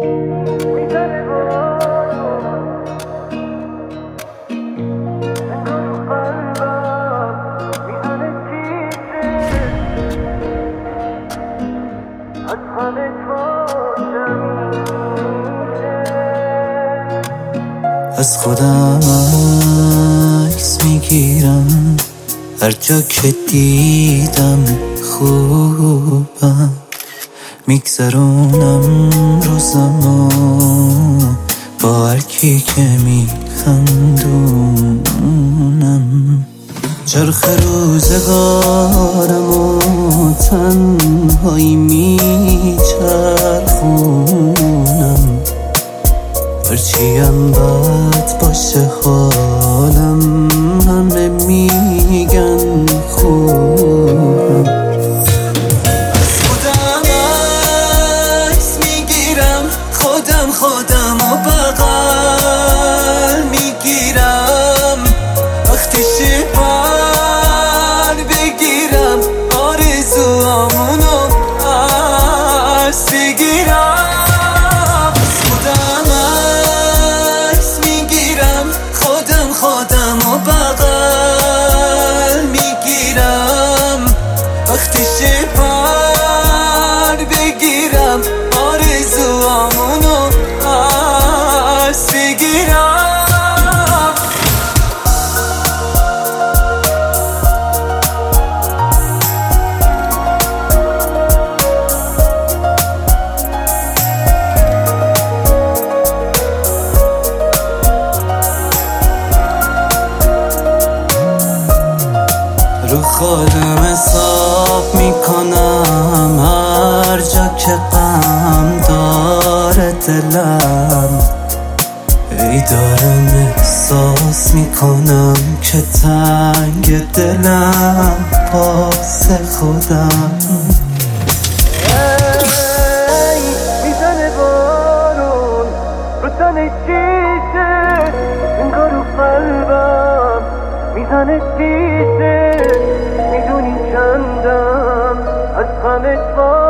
از خودم عکس میگیرم هر جا که دیدم خوبم، میگذرونم روزمو با هر کی که میخندونم. چرخ روزگارمو تنهایی میچرخونم، هرچیم بد باشه حالم همه میگن خوبم. از خودم عکس میگیرم، خودم و بغل میگیرم، وقتی شبر بگیرم آرزوامونو عکس بگیرم. خودم و بغل میگیرم، وقتی شبر بگیرم آرزوامونو عکس بگیرم. رو خودم حساب میکنم هر جا که غم داره دلم، ای دارم احساس میکنم که تنگ دلم واسه خودم. میزنه بارون رو تن شیشه، انگار رو قلبم میزنه شیشه، میدونی چندم از غمت